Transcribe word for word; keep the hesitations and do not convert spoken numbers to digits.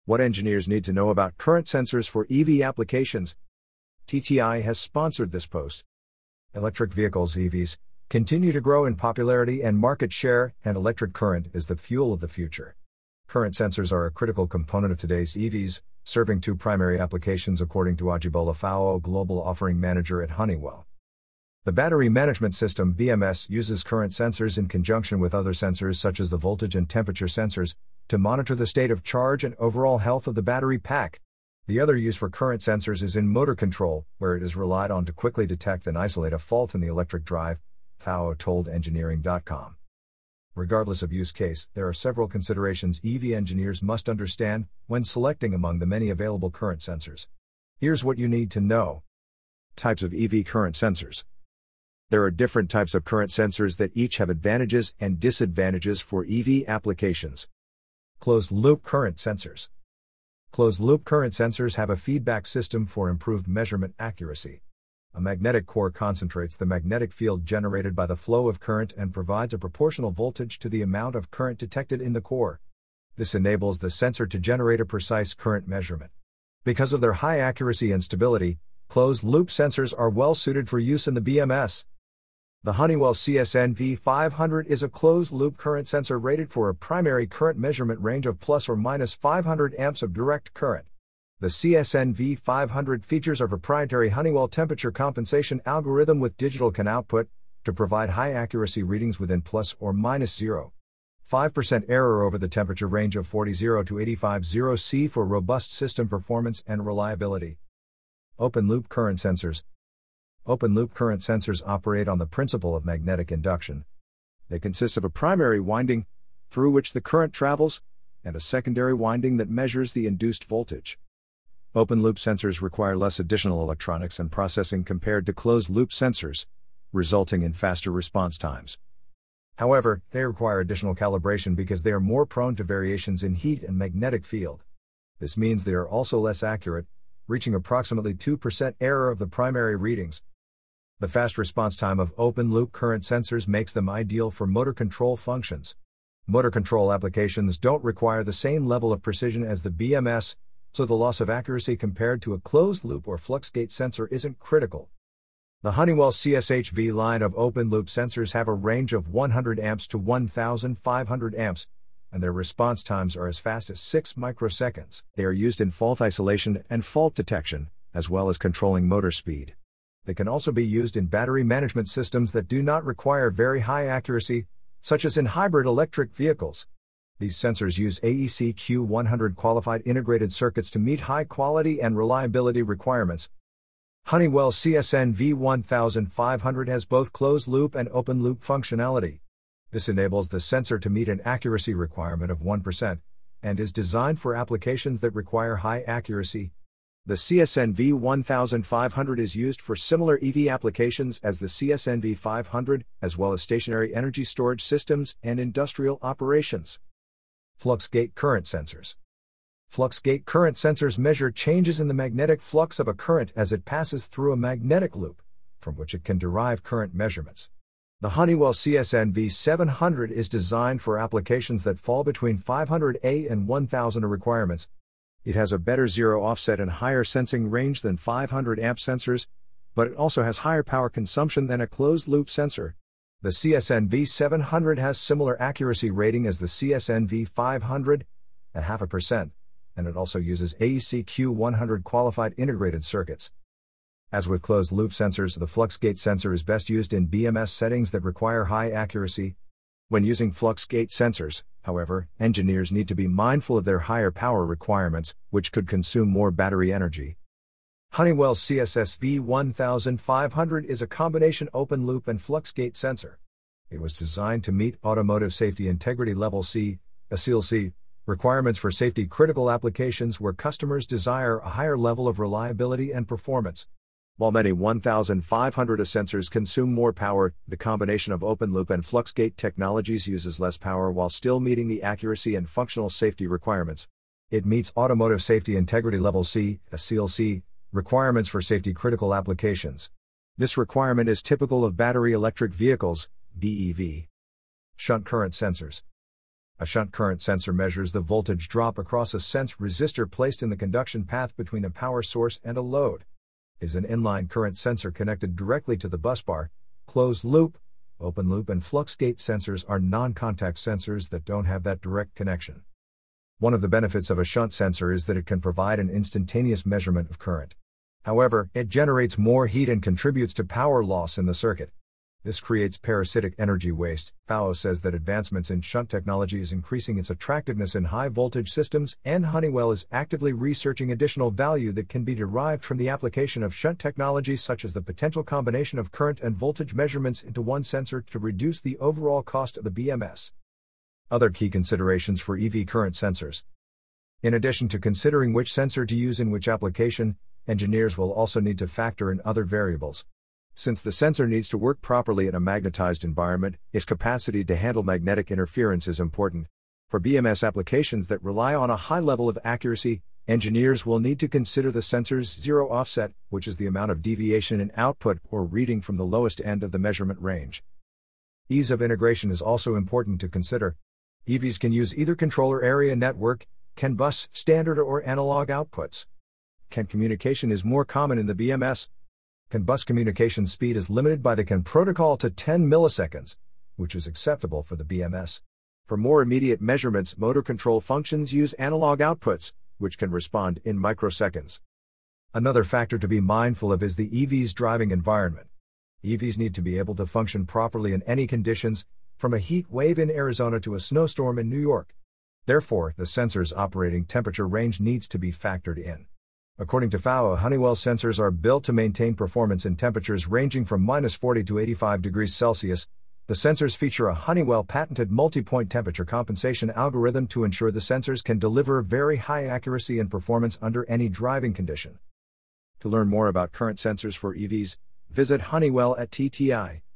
What engineers need to know about current sensors for E V applications. T T I has sponsored this post. Electric vehicles (E Vs) continue to grow in popularity and market share, and electric current is the fuel of the future. Current sensors are a critical component of today's E Vs, serving two primary applications according to Ajibola Fao, Global Offering Manager at Honeywell. The Battery Management System B M S uses current sensors in conjunction with other sensors such as the voltage and temperature sensors to monitor the state of charge and overall health of the battery pack. The other use for current sensors is in motor control, where it is relied on to quickly detect and isolate a fault in the electric drive, Fao told engineering dot com. Regardless of use case, there are several considerations E V engineers must understand when selecting among the many available current sensors. Here's what you need to know. Types of E V current sensors. There are different types of current sensors that each have advantages and disadvantages for E V applications. Closed-loop current sensors. Closed-loop current sensors have a feedback system for improved measurement accuracy. A magnetic core concentrates the magnetic field generated by the flow of current and provides a proportional voltage to the amount of current detected in the core. This enables the sensor to generate a precise current measurement. Because of their high accuracy and stability, closed-loop sensors are well suited for use in the B M S. The Honeywell C S N V five hundred is a closed-loop current sensor rated for a primary current measurement range of plus or minus five hundred amps of direct current. The C S N V five hundred features a proprietary Honeywell temperature compensation algorithm with digital C A N output to provide high accuracy readings within plus or minus zero point five percent error over the temperature range of forty to eighty-five C for robust system performance and reliability. Open-loop current sensors. Open-loop current sensors operate on the principle of magnetic induction. They consist of a primary winding, through which the current travels, and a secondary winding that measures the induced voltage. Open-loop sensors require less additional electronics and processing compared to closed-loop sensors, resulting in faster response times. However, they require additional calibration because they are more prone to variations in heat and magnetic field. This means they are also less accurate, reaching approximately two percent error of the primary readings. The fast response time of open-loop current sensors makes them ideal for motor control functions. Motor control applications don't require the same level of precision as the B M S, so the loss of accuracy compared to a closed-loop or flux-gate sensor isn't critical. The Honeywell C S H V line of open-loop sensors have a range of one hundred amps to one thousand five hundred amps, and their response times are as fast as six microseconds. They are used in fault isolation and fault detection, as well as controlling motor speed. They can also be used in battery management systems that do not require very high accuracy, such as in hybrid electric vehicles. These sensors use A E C Q one hundred qualified integrated circuits to meet high quality and reliability requirements. Honeywell C S N V fifteen hundred has both closed-loop and open-loop functionality. This enables the sensor to meet an accuracy requirement of one percent, and is designed for applications that require high accuracy. The C S N V fifteen hundred is used for similar E V applications as the C S N V five hundred, as well as stationary energy storage systems and industrial operations. Flux-gate current sensors. Flux-gate current sensors measure changes in the magnetic flux of a current as it passes through a magnetic loop, from which it can derive current measurements. The Honeywell C S N V seven hundred is designed for applications that fall between five hundred A and one thousand A requirements. It has a better zero offset and higher sensing range than five hundred amp sensors, but it also has higher power consumption than a closed-loop sensor. The C S N V seven hundred has similar accuracy rating as the C S N V five hundred, at half a percent, and it also uses A E C Q one hundred qualified integrated circuits. As with closed-loop sensors, the flux-gate sensor is best used in B M S settings that require high accuracy. When using flux-gate sensors, however, engineers need to be mindful of their higher power requirements, which could consume more battery energy. Honeywell C S S V fifteen hundred is a combination open-loop and flux-gate sensor. It was designed to meet Automotive Safety Integrity Level C, A S I L C, requirements for safety-critical applications where customers desire a higher level of reliability and performance. While many fifteen hundred A sensors consume more power, the combination of open-loop and flux-gate technologies uses less power while still meeting the accuracy and functional safety requirements. It meets Automotive Safety Integrity Level C, A S I L C, requirements for safety-critical applications. This requirement is typical of battery electric vehicles, B E V. Shunt current sensors. A shunt current sensor measures the voltage drop across a sense resistor placed in the conduction path between a power source and a load. It is an inline current sensor connected directly to the busbar. Closed loop, open loop, and flux gate sensors are non-contact sensors that don't have that direct connection. One of the benefits of a shunt sensor is that it can provide an instantaneous measurement of current. However, it generates more heat and contributes to power loss in the circuit. This creates parasitic energy waste. F A O says that advancements in shunt technology is increasing its attractiveness in high-voltage systems, and Honeywell is actively researching additional value that can be derived from the application of shunt technology, such as the potential combination of current and voltage measurements into one sensor to reduce the overall cost of the B M S. Other key considerations for E V current sensors. In addition to considering which sensor to use in which application, engineers will also need to factor in other variables. Since the sensor needs to work properly in a magnetized environment, its capacity to handle magnetic interference is important. For B M S applications that rely on a high level of accuracy, engineers will need to consider the sensor's zero offset, which is the amount of deviation in output or reading from the lowest end of the measurement range. Ease of integration is also important to consider. E Vs can use either controller area network, CAN bus, standard or analog outputs. CAN communication is more common in the B M S. CAN bus communication speed is limited by the CAN protocol to ten milliseconds, which is acceptable for the B M S. For more immediate measurements, motor control functions use analog outputs, which can respond in microseconds. Another factor to be mindful of is the E V's driving environment. E Vs need to be able to function properly in any conditions, from a heat wave in Arizona to a snowstorm in New York. Therefore, the sensor's operating temperature range needs to be factored in. According to F A O, Honeywell sensors are built to maintain performance in temperatures ranging from minus forty to eighty-five degrees Celsius. The sensors feature a Honeywell patented multi-point temperature compensation algorithm to ensure the sensors can deliver very high accuracy and performance under any driving condition. To learn more about current sensors for E Vs, visit Honeywell at T T I.